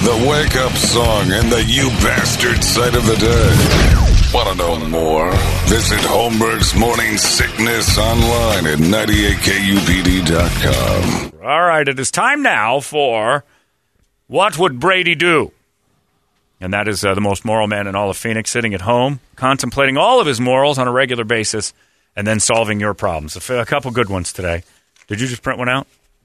the wake-up song, and the you bastard sight of the day. Want to know more? Visit Holmberg's Morning Sickness online at 98kupd.com. All right, it is time now for What Would Brady Do? And that is the most moral man in all of Phoenix, sitting at home, contemplating all of his morals on a regular basis, and then solving your problems. A couple good ones today. Did you just print one out?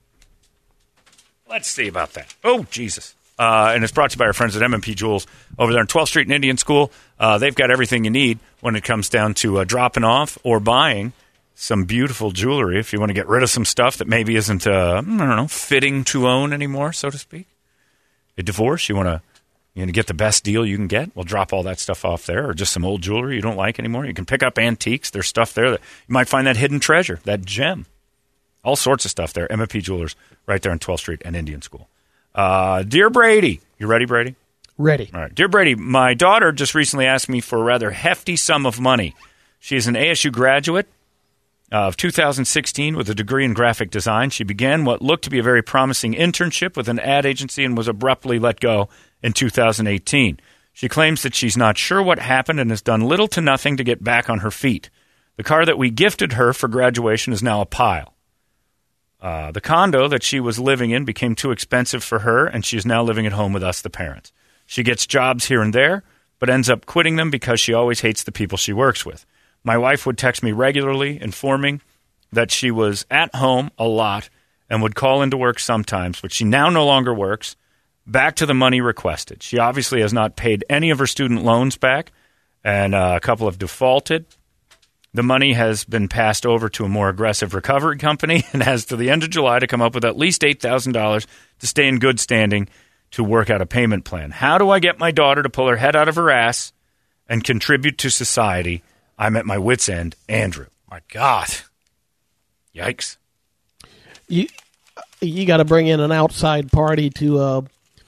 Let's see about that. Oh, Jesus. And it's brought to you by our friends at M&P Jewels over there on 12th Street in Indian School. They've got everything you need when it comes down to dropping off or buying some beautiful jewelry if you want to get rid of some stuff that maybe isn't, fitting to own anymore, so to speak. A divorce, you want to get the best deal you can get? Well, drop all that stuff off there, or just some old jewelry you don't like anymore. You can pick up antiques. There's stuff there that you might find that hidden treasure, that gem. All sorts of stuff there. M&P Jewelers right there on 12th Street and Indian School. Dear Brady. You ready, Brady? Ready. All right. Dear Brady, my daughter just recently asked me for a rather hefty sum of money. She is an ASU graduate of 2016 with a degree in graphic design. She began what looked to be a very promising internship with an ad agency and was abruptly let go in 2018. She claims that she's not sure what happened and has done little to nothing to get back on her feet. The car that we gifted her for graduation is now a pile. The condo that she was living in became too expensive for her, and she is now living at home with us, the parents. She gets jobs here and there, but ends up quitting them because she always hates the people she works with. My wife would text me regularly, informing that she was at home a lot and would call into work sometimes, but she now no longer works. Back to the money requested. She obviously has not paid any of her student loans back, and a couple have defaulted. The money has been passed over to a more aggressive recovery company and has to the end of July to come up with at least $8,000 to stay in good standing to work out a payment plan. How do I get my daughter to pull her head out of her ass and contribute to society? I'm at my wit's end. Andrew. My God. Yikes. You got to bring in an outside party to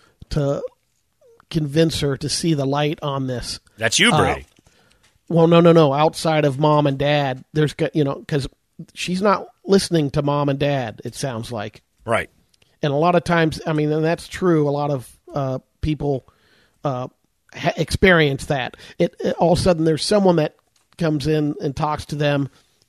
convince her to see the light on this. That's you, Brady. Well, no. Outside of mom and dad, there's, because she's not listening to mom and dad, it sounds like. Right. And a lot of times, and that's true, a lot of people experience that. All of a sudden, there's someone that comes in and talks to them.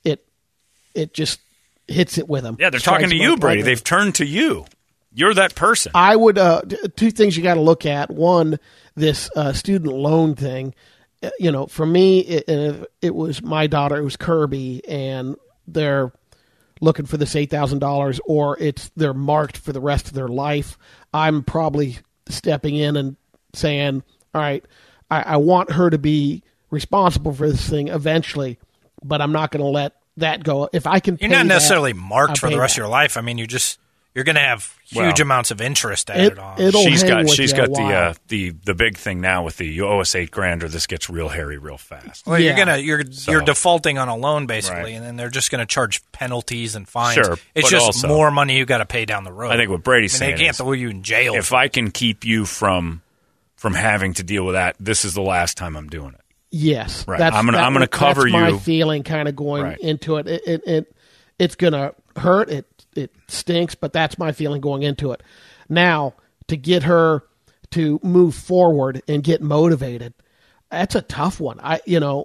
It just hits it with them. Yeah, they're talking to you, Brady. They've turned to you. You're that person. I would, two things you got to look at. One, this student loan thing. For me, it was my daughter. It was Kirby, and they're looking for this $8,000, or they're marked for the rest of their life. I'm probably stepping in and saying, all right, I want her to be responsible for this thing eventually, but I'm not going to let that go. If I can, you're not necessarily marked for the rest of your life. I mean, you're going to have huge amounts of interest added on. She's got the big thing now with the you owe us $8,000 or this gets real hairy real fast. Well, you're defaulting on a loan basically, right. And then they're just going to charge penalties and fines. Sure, it's just also more money you got to pay down the road. I think what Brady's saying they can't throw you in jail. If I can keep you from having to deal with that, this is the last time I'm doing it. Yes, right. I'm going to cover that's you. My feeling, kind of going into it. It's going to hurt. It stinks, but that's my feeling going into it. Now, to get her to move forward and get motivated, that's a tough one. I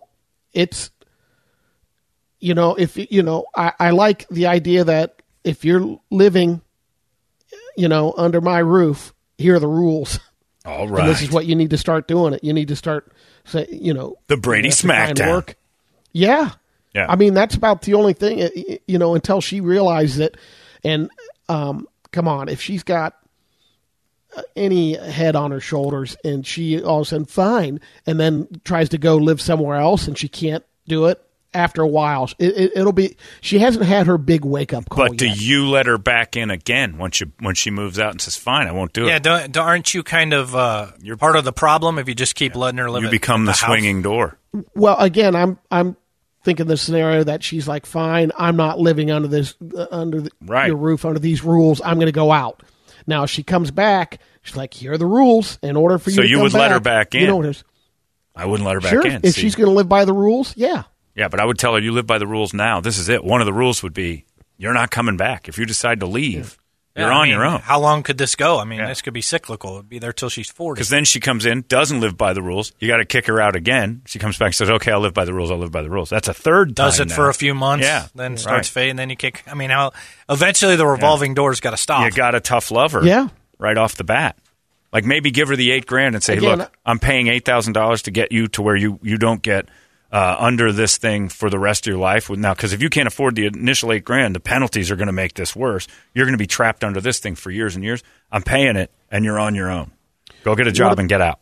like the idea that if you're living, under my roof, here are the rules. All right. And this is what you need to start doing it. You need to start the Brady Smackdown. Yeah. Yeah. I mean, that's about the only thing, until she realizes it. And come on, if she's got any head on her shoulders and she all of a sudden fine and then tries to go live somewhere else and she can't do it, after a while, it'll be, she hasn't had her big wake-up call But do yet. you let her back in again when she moves out and says, fine, I won't do it? Yeah, aren't you kind of you're part of the problem if you just keep letting her live? You become the swinging door. Well, again, I'm thinking the scenario that she's like, fine, I'm not living under this your roof under these rules. I'm going to go out. Now, if she comes back, she's like, here are the rules. In order for you to come back. So you would let her back in? I wouldn't let her back in. If she's going to live by the rules, yeah. Yeah, but I would tell her, you live by the rules now. This is it. One of the rules would be, you're not coming back. If you decide to leave, You're on your own. How long could this go? I mean, this could be cyclical. It'd be there till she's 40. Because then she comes in, doesn't live by the rules. You got to kick her out again. She comes back and says, okay, I'll live by the rules. I'll live by the rules. That's a third time Does it now. for a few months, then starts fading, then you kick. I mean, eventually the revolving door's got to stop. You got to tough love her right off the bat. Like maybe give her the $8,000 and say, look, I'm paying $8,000 to get you to where you don't get under this thing for the rest of your life. Now, because if you can't afford the initial $8,000, the penalties are going to make this worse. You're going to be trapped under this thing for years and years. I'm paying it, and you're on your own. Go get a job and get out.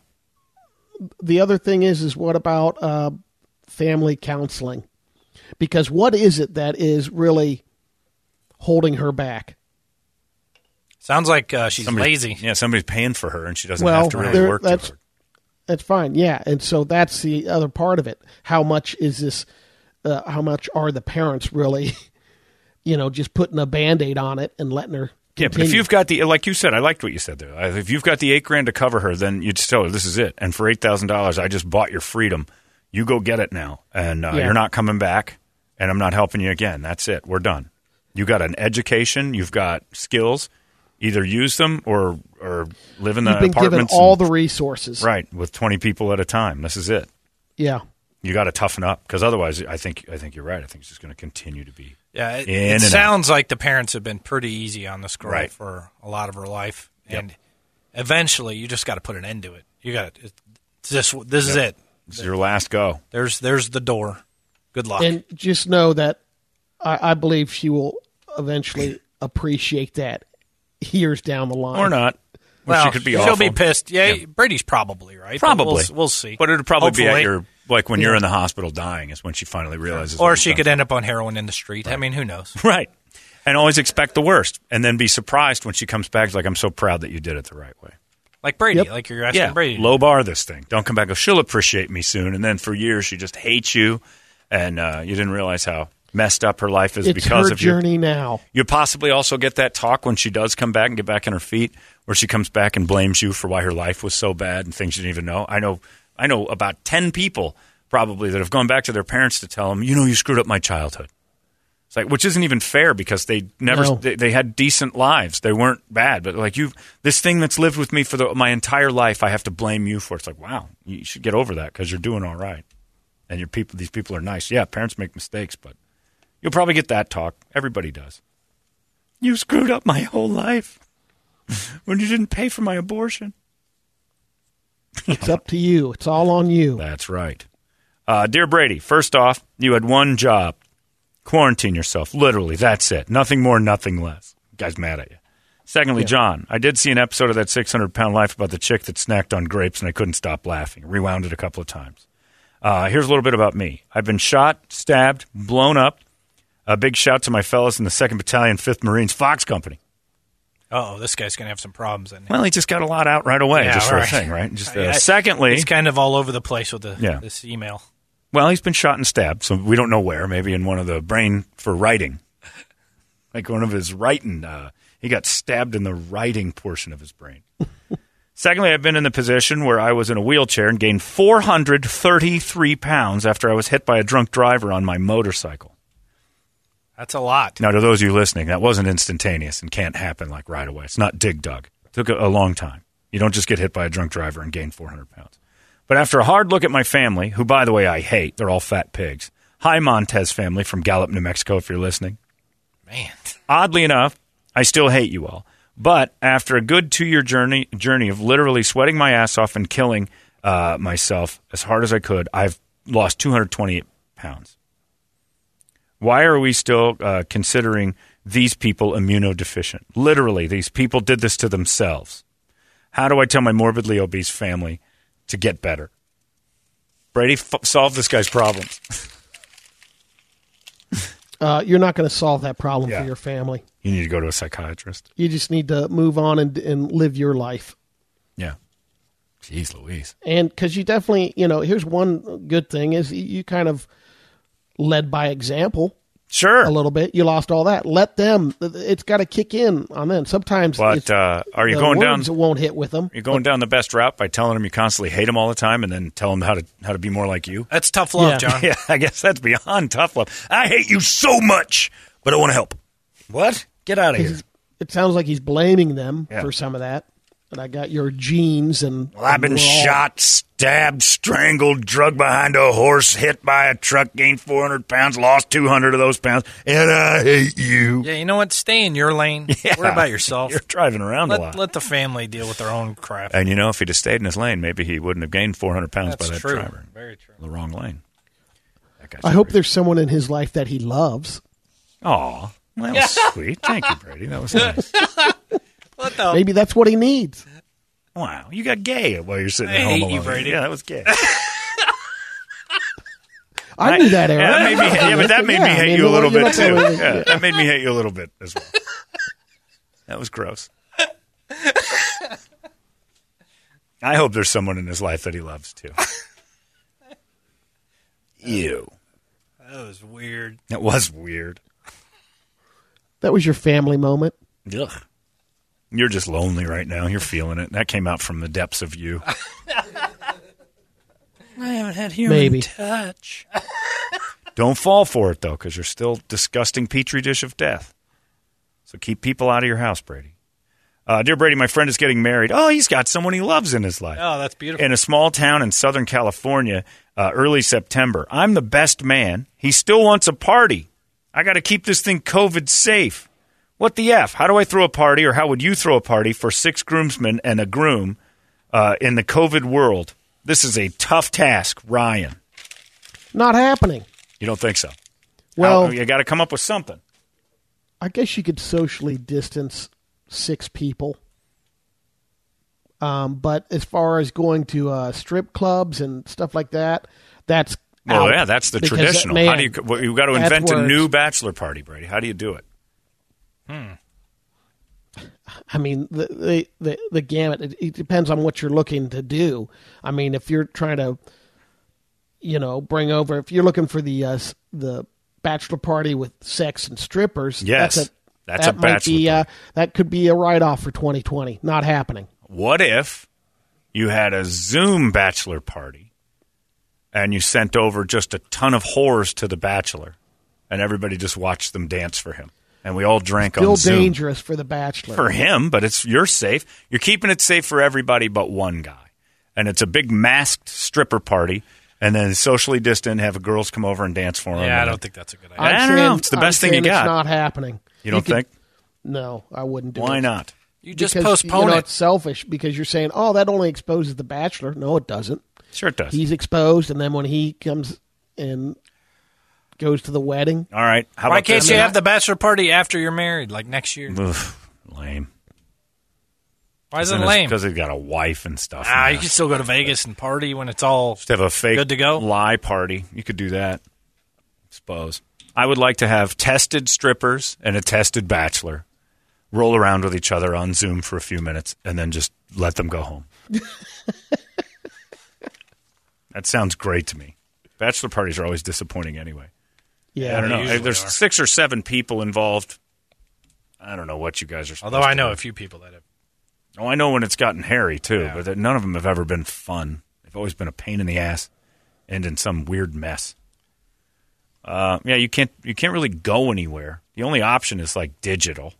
The other thing is what about family counseling? Because what is it that is really holding her back? Sounds like she's lazy. Yeah, somebody's paying for her, and she doesn't have to really work too hard. That's fine, yeah. And so that's the other part of it. How much is this? How much are the parents really, just putting a Band-Aid on it and letting her continue? Yeah, but if you've got like you said, I liked what you said there. If you've got the $8,000 to cover her, then you just tell her, this is it. And for $8,000, I just bought your freedom. You go get it now. And you're not coming back, and I'm not helping you again. That's it. We're done. You got an education. You've got skills. Either use them or live in the apartments. You've been given all the resources. Right, with 20 people at a time. This is it. Yeah. You got to toughen up because otherwise I think you're right. I think it's just going to continue to be it sounds like the parents have been pretty easy on this girl for a lot of her life. And eventually you just got to put an end to it. You got to this is it. This is your last go. There's the door. Good luck. And just know that I believe she will eventually appreciate that years down the line. Or not. Well, she could be she'll awful. be pissed. Yeah, Brady's probably right. Probably. We'll see. But it'll probably be at your, like when you're in the hospital dying is when she finally realizes. Or she could end up on heroin in the street. Right. I mean, who knows? Right. And always expect the worst and then be surprised when she comes back like, I'm so proud that you did it the right way. Like Brady, like you're asking Brady. Low bar this thing. Don't come back. Go, she'll appreciate me soon. And then for years she just hates you and you didn't realize how messed up her life is because of you. It's her journey now. You possibly also get that talk when she does come back and get back on her feet, where she comes back and blames you for why her life was so bad and things you didn't even know. I know about 10 people probably that have gone back to their parents to tell them, you screwed up my childhood. It's like, which isn't even fair because they never they had decent lives. They weren't bad, but like this thing that's lived with me for my entire life, I have to blame you for. It's like, wow, you should get over that because you're doing all right, and these people are nice. Yeah, parents make mistakes, but you'll probably get that talk. Everybody does. You screwed up my whole life when you didn't pay for my abortion. It's up to you. It's all on you. That's right. Dear Brady, first off, you had one job. Quarantine yourself. Literally, that's it. Nothing more, nothing less. Guy's mad at you. Secondly, John, I did see an episode of that 600-Pound Life about the chick that snacked on grapes, and I couldn't stop laughing. Rewound it a couple of times. Here's a little bit about me. I've been shot, stabbed, blown up. A big shout to my fellas in the 2nd Battalion, 5th Marines Fox Company. This guy's going to have some problems. Well, he just got a lot out right away, just for a thing, right? Just, secondly, he's kind of all over the place with this email. Well, he's been shot and stabbed, so we don't know where. Maybe in one of the brain for writing. Like one of his writing. He got stabbed in the writing portion of his brain. Secondly, I've been in the position where I was in a wheelchair and gained 433 pounds after I was hit by a drunk driver on my motorcycle. That's a lot. Now, to those of you listening, that wasn't instantaneous and can't happen like right away. It's not dig dug. It took a long time. You don't just get hit by a drunk driver and gain 400 pounds. But after a hard look at my family, who, by the way, I hate, they're all fat pigs. Hi, Montez family from Gallup, New Mexico, if you're listening. Man. Oddly enough, I still hate you all. But after a good 2-year journey of literally sweating my ass off and killing myself as hard as I could, I've lost 228 pounds. Why are we still considering these people immunodeficient? Literally, these people did this to themselves. How do I tell my morbidly obese family to get better? Brady, solve this guy's problems. You're not going to solve that problem for your family. You need to go to a psychiatrist. You just need to move on and live your life. Yeah. Jeez Louise. And because you definitely, here's one good thing is you kind of led by example. Sure. A little bit. You lost all that. Let them. It's got to kick in on them. Sometimes but, are you going down? It won't hit with them. You're going down the best route by telling them you constantly hate them all the time and then tell them how to be more like you? That's tough love, John. Yeah, I guess that's beyond tough love. I hate you so much, but I want to help. What? Get out of here. it sounds like he's blaming them for some of that. And I got your genes and... Well, I've been shot, stabbed, strangled, drugged behind a horse, hit by a truck, gained 400 pounds, lost 200 of those pounds, and I hate you. Yeah, you know what? Stay in your lane. Yeah. Worry about yourself. You're driving around a lot. Let the family deal with their own crap. And, if he'd have stayed in his lane, maybe he wouldn't have gained 400 pounds by that true. driver. Very true. The wrong lane. I hope there's someone in his life that he loves. Aw, that was sweet. Thank you, Brady. That was nice. What the? Maybe that's what he needs. Wow, you got gay while you're sitting I at home hate alone. you, Brady. Yeah, that was gay. I knew that, Aaron. That made me, but that made me hate you a little bit, too. Yeah, that made me hate you a little bit as well. That was gross. I hope there's someone in his life that he loves, too. Ew. That was weird. That was weird. That was your family moment. Ugh. You're just lonely right now. You're feeling it. That came out from the depths of you. I haven't had human touch. Don't fall for it, though, because you're still disgusting petri dish of death. So keep people out of your house, Brady. Dear Brady, my friend is getting married. Oh, he's got someone he loves in his life. Oh, that's beautiful. In a small town in Southern California, early September. I'm the best man. He still wants a party. I got to keep this thing COVID safe. What the F? How do I throw a party, or how would you throw a party for 6 groomsmen and a groom in the COVID world? This is a tough task, Ryan. Not happening. You don't think so? Well, you got to come up with something. I guess you could socially distance 6 people. But as far as going to strip clubs and stuff like that, that's well, out. Yeah, that's the traditional. How do you got to invent a new bachelor party, Brady? How do you do it? I mean, the gamut. It depends on what you're looking to do. I mean, if you're trying to, bring over, if you're looking for the bachelor party with sex and strippers, yes, that's a bachelor party. That could be a write-off for 2020. Not happening. What if you had a Zoom bachelor party and you sent over just a ton of whores to the bachelor and everybody just watched them dance for him? And we all drank on Zoom. Still dangerous for the bachelor. For him, but you're safe. You're keeping it safe for everybody but one guy. And it's a big masked stripper party, and then socially distant, have girls come over and dance for him. Yeah, I don't think that's a good idea. I don't know. It's the best thing you got. It's not happening. You don't think? No, I wouldn't do it. Why not? You just because, postpone it. It's selfish because you're saying, oh, that only exposes the bachelor. No, it doesn't. Sure it does. He's exposed, and then when he comes and goes to the wedding. All right. Why can't you have the bachelor party after you're married, like next year? Oof, lame. Why is it lame? Because they've got a wife and stuff. You can still go to Vegas and party when it's all just have a fake good to go. Lie party. You could do that, I suppose. I would like to have tested strippers and a tested bachelor roll around with each other on Zoom for a few minutes and then just let them go home. That sounds great to me. Bachelor parties are always disappointing anyway. Yeah, I don't know. There's are. 6 or 7 people involved. I don't know what you guys are supposed Although I to know do. a few people that have. Oh, I know when it's gotten hairy, too, Yeah. but none of them have ever been fun. They've always been a pain in the ass and in some weird mess. You can't really go anywhere. The only option is, like, digital.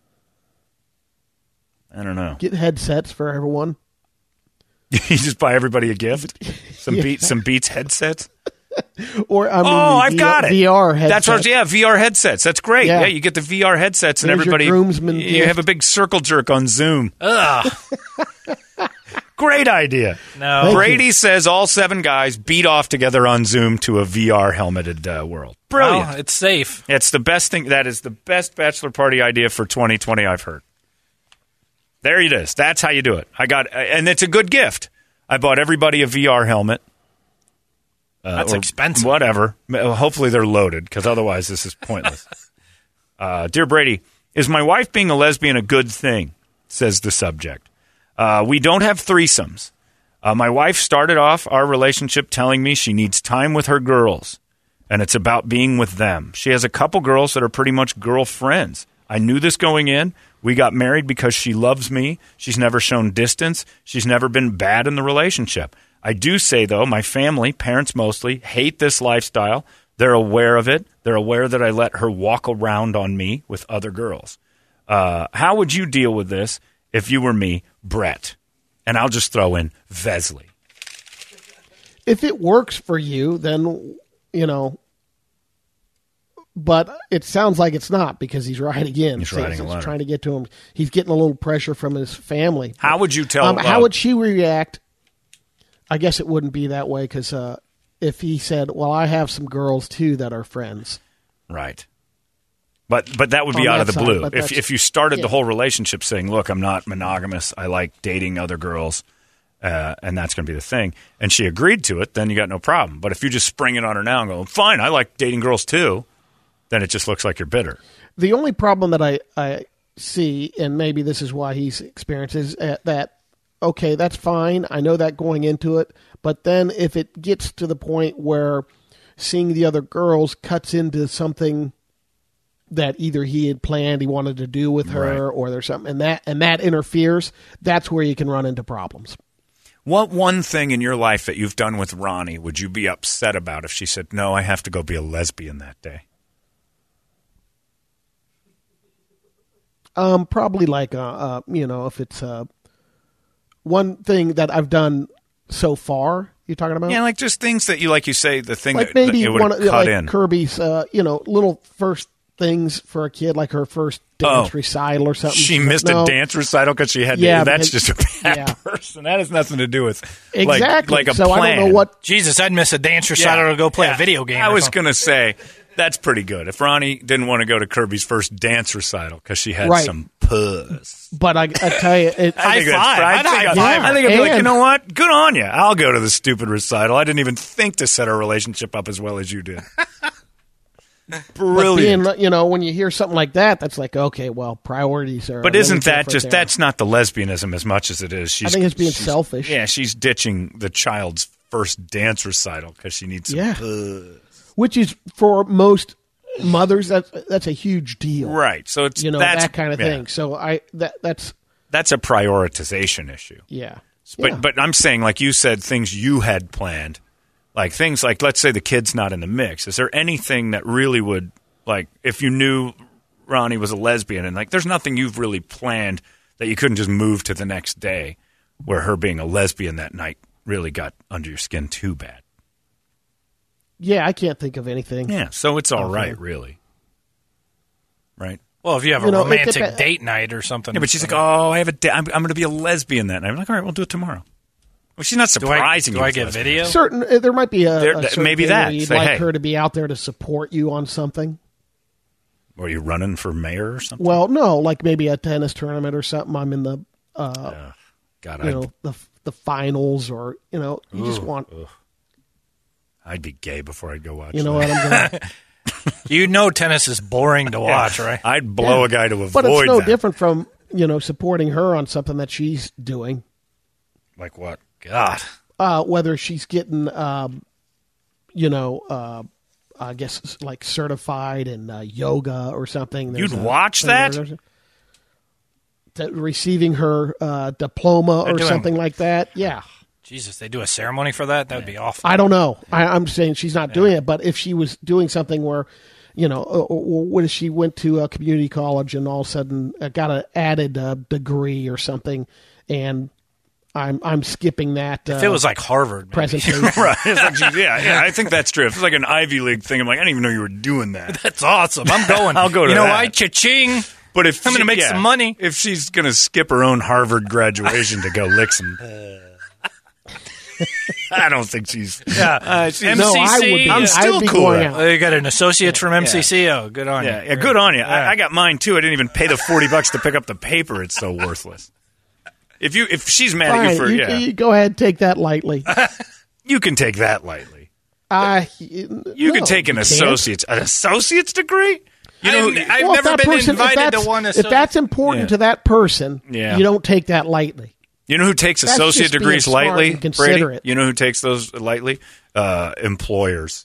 I don't know. Get headsets for everyone. You just buy everybody a gift? Some Beats headsets? Or I've got it. VR headsets. That's right. Yeah, VR headsets. That's great. Yeah. Yeah, you get the VR headsets and There's your everybody. groomsman You gift. have a big circle jerk on Zoom. Ugh. Great idea. No. Thank Brady you. says all 7 guys beat off together on Zoom to a VR helmeted world. Brilliant. Well, it's safe. It's the best thing. That is the best bachelor party idea for 2020 I've heard. There it is. That's how you do it. And it's a good gift. I bought everybody a VR helmet. That's expensive. Whatever. Hopefully they're loaded, because otherwise this is pointless. Dear Brady, is my wife being a lesbian a good thing? Says the subject. We don't have threesomes. My wife started off our relationship telling me she needs time with her girls, and it's about being with them. She has a couple girls that are pretty much girlfriends. I knew this going in. We got married because she loves me. She's never shown distance. She's never been bad in the relationship. I do say, though, my family, parents mostly, hate this lifestyle. They're aware of it. They're aware that I let her walk around on me with other girls. How would you deal with this if you were me, Brett? And I'll just throw in Vesley. If it works for you, then, you know, but it sounds like it's not because he's writing in. He's writing a letter. Trying to get to him. He's getting a little pressure from his family. How would you tell? How would she react? I guess it wouldn't be that way because if he said, well, I have some girls, too, that are friends. Right. But that would be out of the blue. If you started the whole relationship saying, look, I'm not monogamous. I like dating other girls. And that's going to be the thing. And she agreed to it, then you got no problem. But if you just spring it on her now and go, fine, I like dating girls too, then it just looks like you're bitter. The only problem that I see, and maybe this is why he's experienced, is that, okay, that's fine. I know that going into it. But then if it gets to the point where seeing the other girls cuts into something that either he had planned he wanted to do with her right. or there's something, and that interferes, that's where you can run into problems. What one thing in your life that you've done with Ronnie would you be upset about if she said, no, I have to go be a lesbian that day? Probably like, if it's one thing that I've done so far, you're talking about? Yeah, like just things that you say, the thing like that maybe it would cut like in. Kirby's, little first things for a kid, like her first dance recital or something. She missed a dance recital because she had to. That's just a bad person. That has nothing to do with exactly. like a so plan. I don't know what. Jesus, I'd miss a dance recital to go play a video game. I was going to say that's pretty good. If Ronnie didn't want to go to Kirby's first dance recital because she had some puss. But I tell you, I think I'd be like, you know what? Good on you. I'll go to the stupid recital. I didn't even think to set our relationship up as well as you did. Brilliant. When you hear something like that, that's like, okay, well, priorities are. But isn't that just that's not the lesbianism as much as it is? I think it's being selfish. Yeah, she's ditching the child's first dance recital because she needs some puss. Which is for most mothers, that's a huge deal, right? So it's that kind of thing. So that's a prioritization issue. Yeah. But I'm saying, like you said, things you had planned. Like things like, let's say the kid's not in the mix. Is there anything that really would, like, if you knew Ronnie was a lesbian and, like, there's nothing you've really planned that you couldn't just move to the next day where her being a lesbian that night really got under your skin too bad? Yeah, I can't think of anything. Yeah, so it's all right, really. Right? Well, if you have a romantic date night or something. Yeah, but she's like, oh, I have a date. I'm going to be a lesbian that night. I'm like, all right, we'll do it tomorrow. Well, she's not surprising you. Do I get video? There might be a maybe that. Where you'd say, like hey, her to be out there to support you on something. Or you running for mayor or something? Well, no, like maybe a tennis tournament or something. I'm in the, the finals, or you just want. I'd be gay before I'd go watch. You know what I'm gonna. Tennis is boring to watch, right? I'd blow a guy to avoid. But it's no that. different from supporting her on something that she's doing. Like what? God. Whether she's getting, I guess like certified in yoga or something. You'd watch that? Receiving her diploma or something like that. Yeah. Jesus, they do a ceremony for that? That would be awful. I don't know. I'm saying she's not doing it, but if she was doing something where, or what if she went to a community college and all of a sudden got an added degree or something, and I'm skipping that. If it was like Harvard presentation, right? Yeah, I think that's true. If it's like an Ivy League thing, I'm like, I didn't even know you were doing that. That's awesome. I'm going. I'll go to that. You know why? Cha-ching. But if I'm going to make some money. If she's going to skip her own Harvard graduation to go lick some. I don't think she's. Yeah, MCC. No, I would be. I'm still cool. You got an associate from MCC. Oh, good on you. Yeah, good on you. I got mine too. I didn't even pay the $40 to pick up the paper. It's so worthless. If she's mad at you for you go ahead, take that lightly. You can take that lightly. You can take an associate's degree. I've never been invited to one. If that's important to that person, you don't take that lightly. You know who takes associate degrees lightly, Brady? It. You know who takes those lightly? Employers.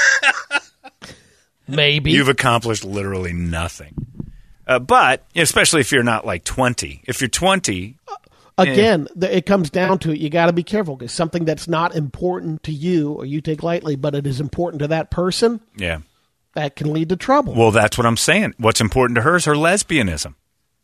Maybe. You've accomplished literally nothing. But, especially if you're not like 20. If you're 20... Again, it comes down to it. You got to be careful because something that's not important to you or you take lightly, but it is important to that person, that can lead to trouble. Well, that's what I'm saying. What's important to her is her lesbianism.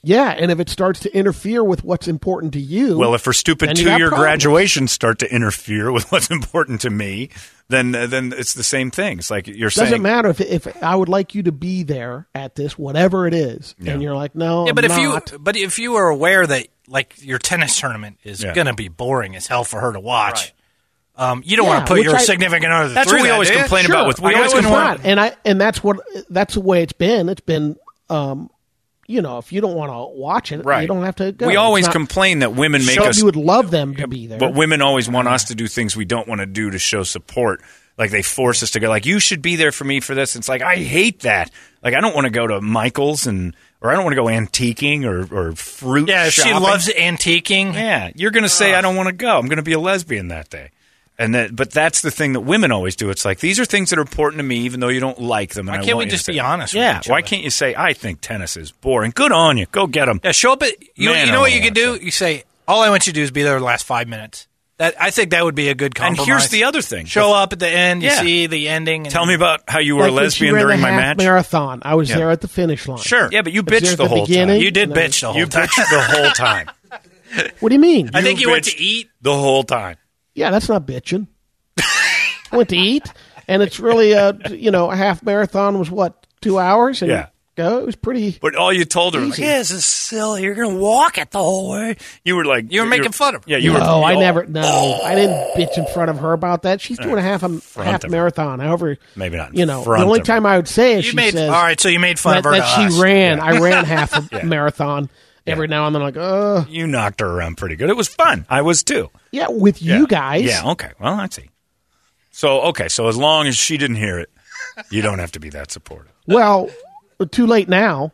Yeah, and if it starts to interfere with what's important to you, Well, if her stupid then you got 2-year problems. graduations start to interfere with what's important to me, then it's the same thing. It's like you're saying. Doesn't matter if I would like you to be there at this, whatever it is, and you're like, no, Yeah, but I'm if not. if you are aware that like your tennis tournament is Yeah. going to be boring as hell for her to watch, you don't want Yeah, to put which your I- significant other. That's through what we that, always do you? complain about with. We I always know it's complain. not, and that's the way it's been. It's been, if you don't want to watch it, Right. you don't have to go. We It's always not- complain that women make so us. you would love them to be there, But women always want us to do things we don't want to do to show support. Like they force us to go. Like you should be there for me for this. It's like I hate that. Like I don't want to go to Michael's or I don't want to go antiquing or fruit. Yeah, if she shopping. loves antiquing. Yeah, you're going to say I don't want to go. I'm going to be a lesbian that day. But that's the thing that women always do. It's like these are things that are important to me, even though you don't like them. And Why I can't want we you to just say- be honest with Yeah, each why other? can't you say I think tennis is boring? Good on you. Go get them. Yeah, show up at you. Man, You I know what wanna you could do? watch that. You say, all I want you to do is be there the last 5 minutes. I think that would be a good And compromise. here's the other thing. Show up at the end. You Yeah. see the ending. And Tell me about how you were Like a when she lesbian ran during the my half match. marathon. I was Yeah. there at the finish line. Sure. Yeah, but you I was there bitched at the whole beginning, time. You did and I- bitch the whole You time. bitched the whole time. What do you mean? I think you went to bitched eat. the whole time. Yeah, that's not bitching. I went to eat, and it's really a half marathon was what, 2 hours? And Yeah. go. It was pretty. But all you told her was, like, Easy. yeah, this is silly. You're going to walk it the whole way. You were like... You were making fun of her. Yeah, you were... No, I never. Oh. No, I didn't bitch in front of her about that. She's doing a half of her. marathon. However, Maybe not in the front only of her. time I would say is You she made says all right. So you made fun that, of her. that to she us. ran. I ran half a marathon. Every now and then, like, You knocked her around pretty good. It was fun. I was too. yeah, with Yeah. you guys. Yeah, okay. Well, I see. So as long as she didn't hear it, you don't have to be that supportive. Well, too late now.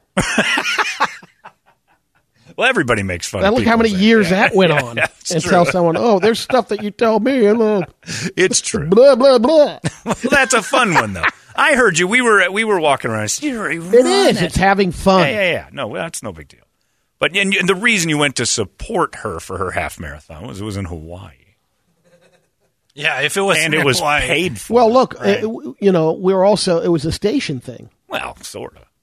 Well, everybody makes fun Now of look people. how many saying- years Yeah. that went on. That's and true. tell someone, oh, there's stuff that you tell me. And, It's true. blah, blah, blah. Well, that's a fun one, though. I heard you. We were walking around. I said, It is. It's having fun. Yeah. No, that's no big deal. But and the reason you went to support her for her half marathon was it was in Hawaii. Yeah, if it was And it was paid for. Well, look, Right. it was a station thing. Well, sort of.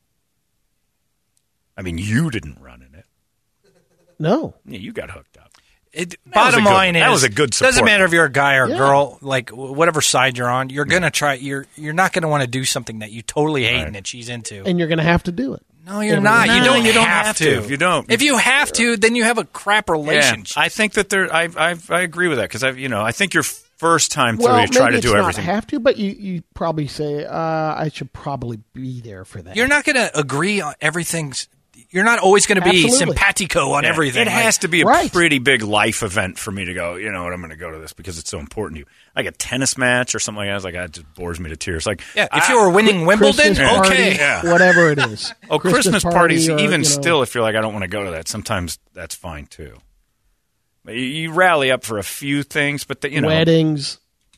I mean, you didn't run in it. No. Yeah, you got hooked up. Bottom was a good- line is, that was a good support. doesn't matter if you're a guy or a Yeah. girl, like whatever side you're on, you're gonna try. You're not gonna want to do something that you totally hate Right. and that she's into. And you're going to have to do it. No, you're Every not. now You and don't. then. You don't have to. If you don't, If you have to, then you have a crap relationship. I think that I agree with that because I think your first time through Well, you try maybe to it's do not everything. have to, but you probably say, I should probably be there for that. You're not going to agree on everything's. You're not always going to be Absolutely. simpatico on Yeah. everything. It has to be a Right. pretty big life event for me to go, you know what, I'm going to go to this because it's so important to you. Like a tennis match or something like that, it's like that just bores me to tears. Like, Yeah, if you were winning Wimbledon, Christmas party, okay. Yeah. whatever it is. oh, Christmas parties, party or, even you know, still, if you're like, I don't want to go to that, sometimes that's fine too. But you rally up for a few things, but weddings.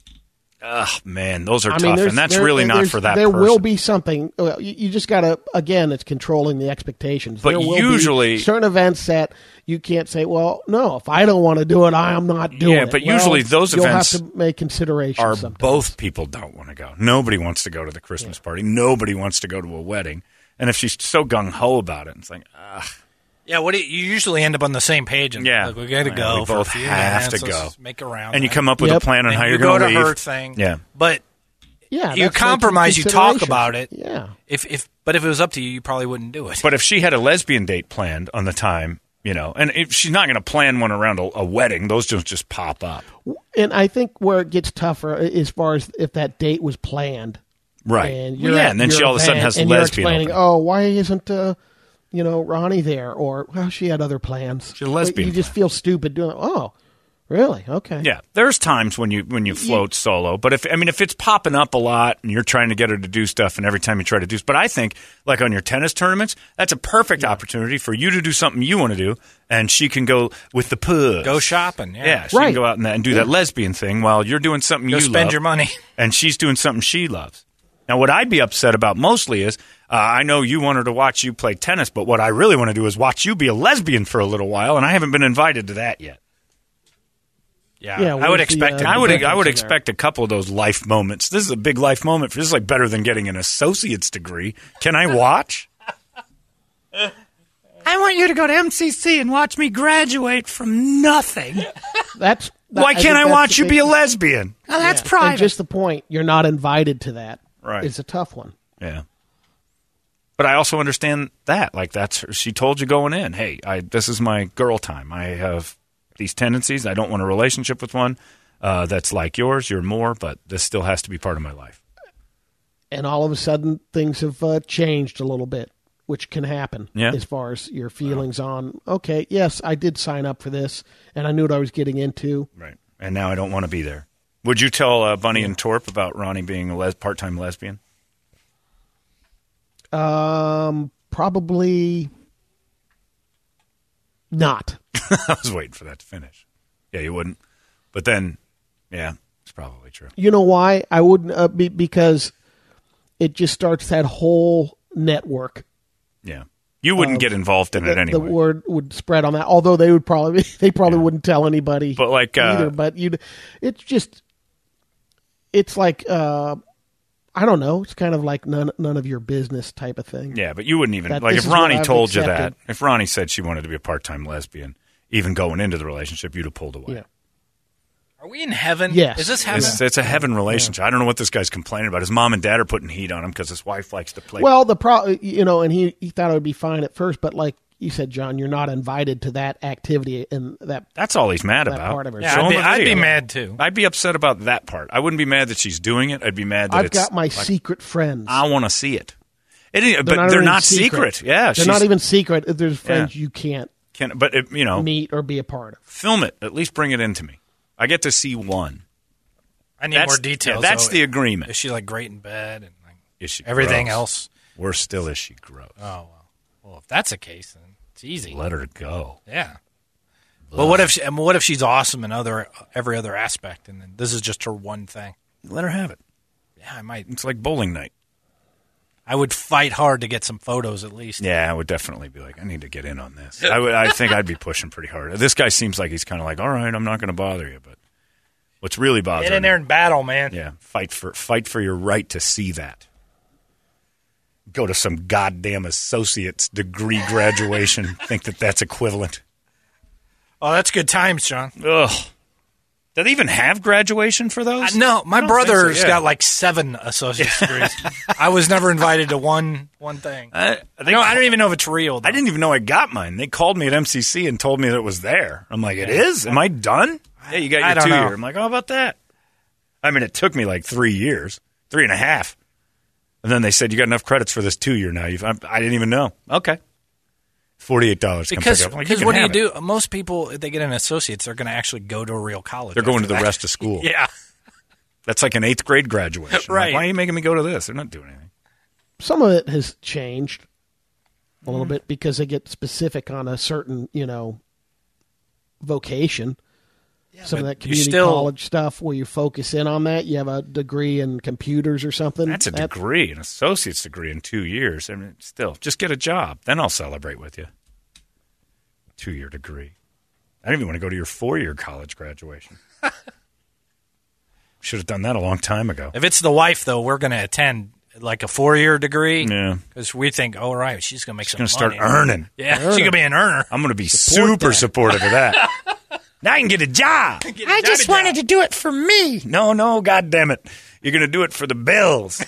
man, those are I tough, mean, and that's really not for that There person. will be something. Well, you just got to, again, it's controlling the expectations. But There will usually- be certain events that you can't say, well, no, if I don't want to do it, I am not doing it. but Well, usually those you'll events have to make considerations are sometimes. both people don't want to go. Nobody wants to go to the Christmas party. Nobody wants to go to a wedding. And if she's so gung-ho about it, it's like, Yeah, you usually end up on the same page. And Yeah. like, we got to Yeah, go. we for both a few have minutes, to go. let's make a round. and you right? come up with a Yep. plan on And how you you're go going to to leave. her thing. Yeah. But Yeah, you that's compromise, you making talk considerations. about it. Yeah. But if it was up to you, you probably wouldn't do it. But if she had a lesbian date planned on the time, and if she's not going to plan one around a wedding, those don't just pop up. And I think where it gets tougher as far as if that date was planned. Right. And Well, yeah, and then she all of a sudden has and lesbian you're explaining, opening. oh, why isn't Ronnie there? Or, well, she had other plans. She had a lesbian You just feel stupid doing it. Oh, really? Okay. Yeah, there's times when you float solo, but if it's popping up a lot and you're trying to get her to do stuff, and every time you try to do, but I think like on your tennis tournaments, that's a perfect opportunity for you to do something you want to do, and she can go with the puss. Go shopping. Yeah, she Right. can go out and do that lesbian thing while you're doing something Go you spend love, your money. and she's doing something she loves. Now, what I'd be upset about mostly is I know you want her to watch you play tennis, but what I really want to do is watch you be a lesbian for a little while, and I haven't been invited to that yet. Yeah, Yeah, I would where's the, expect it. the I would difference expect a couple of those life moments. This is a big life moment. This is like better than getting an associate's degree. Can I watch? I want you to go to MCC and watch me graduate from nothing. Why can't I watch you be a lesbian? Oh, that's private. And just the point, you're not invited to that. Right. It's a tough one. Yeah. But I also understand that. Like, she told you going in, hey, this is my girl time. I have these tendencies. I don't want a relationship with one that's like yours. You're more, but this still has to be part of my life. And all of a sudden, things have changed a little bit, which can happen as far as your feelings on, okay, yes, I did sign up for this, and I knew what I was getting into. Right. And now I don't want to be there. Would you tell Bunny and Torp about Ronnie being a part-time lesbian? Probably not. I was waiting for that to finish. Yeah, you wouldn't. But then, yeah, it's probably true. You know why? I wouldn't because it just starts that whole network. Yeah. You wouldn't get involved in it anyway. The word would spread on that, although they probably wouldn't tell anybody. But like either. But it's like I don't know. It's kind of like none of your business type of thing. Yeah, but you wouldn't even like if Ronnie told you that. If Ronnie said she wanted to be a part-time lesbian, even going into the relationship, you'd have pulled away. Yeah. Are we in heaven? Yes. Is this heaven? It's a heaven relationship. Yeah. I don't know what this guy's complaining about. His mom and dad are putting heat on him because his wife likes to play. Well, and he thought it would be fine at first, but like you said, John, you're not invited to that activity and that's all he's mad about. Part of her. Yeah, I'd be mad too. I'd be upset about that part. I wouldn't be mad that she's doing it. I'd be mad that I've got my secret friends. I want to see it. But they're not secret. Yeah, they're not even secret. There's friends you can't meet or be a part of. Film it. At least bring it into me. I get to see one. I need more details. Yeah, that's the agreement. Is she like great in bed and like is she everything gross? Else? Worse still, is she gross? Oh well, if that's the case, then it's easy. Let her go. Yeah. But what if she's awesome in every other aspect, and then this is just her one thing? Let her have it. Yeah, I might. It's like bowling night. I would fight hard to get some photos at least. Yeah, I would definitely be like, I need to get in on this. I think I'd be pushing pretty hard. This guy seems like he's kind of like, all right, I'm not going to bother you, but what's really bothering me. Get in there and battle, man. Yeah, fight for your right to see that. Go to some goddamn associate's degree graduation, think that's equivalent. Oh, that's good times, John. Ugh. Do they even have graduation for those? No, my brother's got like 7 associate's degrees. I was never invited to one thing. I don't even know if it's real, though. I didn't even know I got mine. They called me at MCC and told me that it was there. I'm like, it is? Am I done? Yeah, you got your 2 year. I'm like, how about that? I mean, it took me like 3 years, 3.5. And then they said, you got enough credits for this 2 year now. I didn't even know. Okay. $48. Because what do you do? Most people, if they get an associate's, they're going to actually go to a real college. They're going to the rest of school. Yeah. That's like an 8th grade graduation. Right. Like, why are you making me go to this? They're not doing anything. Some of it has changed a little bit because they get specific on a certain, vocation. Yeah, some of that community college stuff where you focus in on that. You have a degree in computers or something. That's a degree, an associate's degree in 2 years. I mean, still, just get a job. Then I'll celebrate with you. 2-year degree. I don't even want to go to your 4-year college graduation. Should have done that a long time ago. If it's the wife, though, we're going to attend like a 4-year degree. Yeah. Because we think, all right, she's going to make some money. She's going to start earning. Yeah, she's going to be an earner. I'm going to be super supportive of that. Now I can get a job. I just wanted to do it for me. No, God damn it. You're going to do it for the bills.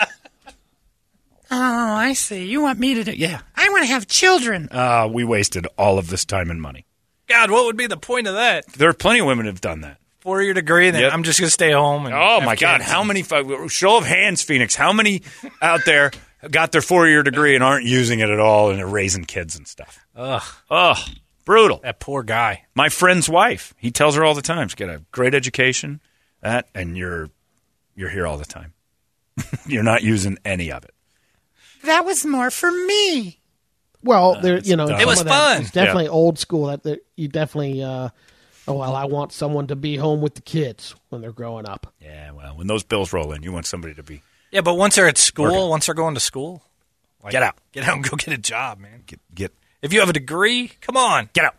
Oh, I see. You want me to do it. Yeah. I want to have children. We wasted all of this time and money. God, what would be the point of that? There are plenty of women who have done that. 4-year degree, then I'm just going to stay home. And oh, my God. How many? Show of hands, Phoenix. How many out there got their 4-year degree and aren't using it at all and are raising kids and stuff? Ugh. Brutal. That poor guy. My friend's wife. He tells her all the time, get a great education, and you're here all the time. You're not using any of it. That was more for me. Well, it was fun. It's definitely old school. That you definitely. I want someone to be home with the kids when they're growing up. Yeah, well, when those bills roll in, you want somebody to be. Yeah, but once they're at school, once they're going to school, get out and go get a job, man. Get. If you have a degree, come on. Get out.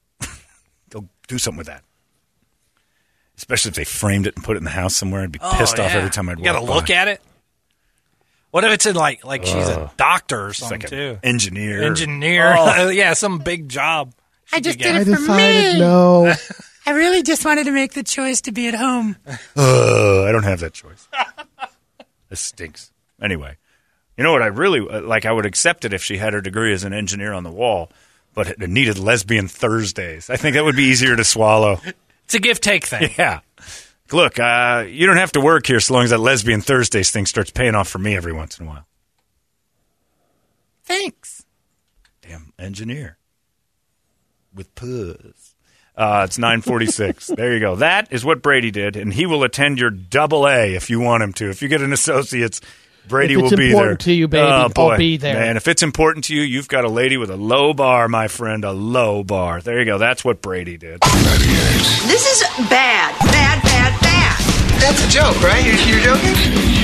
Go do something with that. Especially if they framed it and put it in the house somewhere. I'd be pissed off every time I'd walk by. You got to look at it. What if it's in like she's a doctor or something like too? Engineer. Yeah, some big job. I just did I it for decided me. no. I really just wanted to make the choice to be at home. I don't have that choice. This stinks. Anyway, you know what I really like? I would accept it if she had her degree as an engineer on the wall, but it needed lesbian Thursdays. I think that would be easier to swallow. It's a give-take thing. Yeah. Look, you don't have to work here so long as that lesbian Thursdays thing starts paying off for me every once in a while. Thanks. Damn engineer. With puss. It's 9:46. There you go. That is what Brady did, and he will attend your AA if you want him to. If you get an associate's, Brady will be there. If it's important to you, baby, I'll be there. Man, if it's important to you, you've got a lady with a low bar, my friend, a low bar. There you go. That's what Brady did. This is bad. Bad, bad, bad. That's a joke, right? You're joking?